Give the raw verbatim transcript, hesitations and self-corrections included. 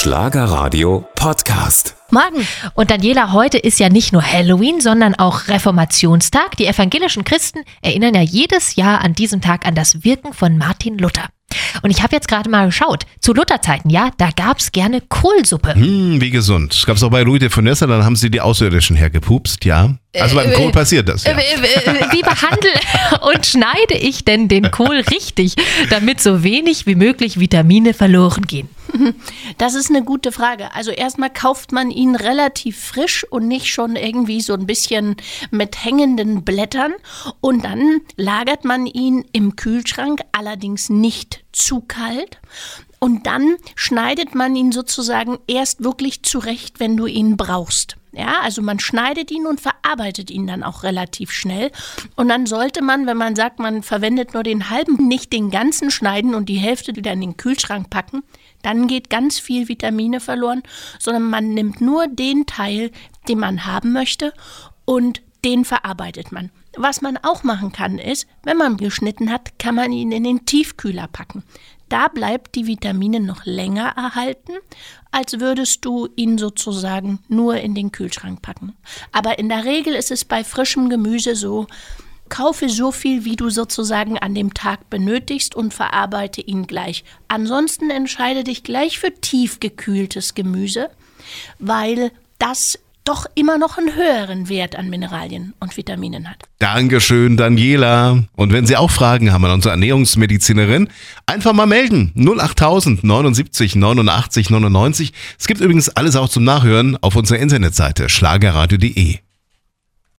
Schlagerradio Podcast. Morgen. Und Daniela, heute ist ja nicht nur Halloween, sondern auch Reformationstag. Die evangelischen Christen erinnern ja jedes Jahr an diesem Tag an das Wirken von Martin Luther. Und ich habe jetzt gerade mal geschaut, zu Lutherzeiten, ja, da gab es gerne Kohlsuppe. Hm, wie gesund. Das gab es auch bei Louis de Funès, dann haben sie die Außerirdischen hergepupst, ja. Also beim Äh, Kohl passiert das, ja. Äh, äh, Wie behandle und schneide ich denn den Kohl richtig, damit so wenig wie möglich Vitamine verloren gehen? Das ist eine gute Frage. Also erstmal kauft man ihn relativ frisch und nicht schon irgendwie so ein bisschen mit hängenden Blättern. Und dann lagert man ihn im Kühlschrank, allerdings nicht zu kalt. Und dann schneidet man ihn sozusagen erst wirklich zurecht, wenn du ihn brauchst. Ja, also man schneidet ihn und verarbeitet ihn dann auch relativ schnell. Und dann sollte man, wenn man sagt, man verwendet nur den halben, nicht den ganzen schneiden und die Hälfte wieder in den Kühlschrank packen. Dann geht ganz viel Vitamine verloren, sondern man nimmt nur den Teil, den man haben möchte und den verarbeitet man. Was man auch machen kann ist, wenn man geschnitten hat, kann man ihn in den Tiefkühler packen. Da bleibt die Vitamine noch länger erhalten, als würdest du ihn sozusagen nur in den Kühlschrank packen. Aber in der Regel ist es bei frischem Gemüse so, kaufe so viel, wie du sozusagen an dem Tag benötigst und verarbeite ihn gleich. Ansonsten entscheide dich gleich für tiefgekühltes Gemüse, weil das doch immer noch einen höheren Wert an Mineralien und Vitaminen hat. Dankeschön, Daniela. Und wenn Sie auch Fragen haben an unsere Ernährungsmedizinerin, einfach mal melden. null achttausend neunundsiebzig neunundachtzig neunundneunzig. Es gibt übrigens alles auch zum Nachhören auf unserer Internetseite schlagerradio punkt de.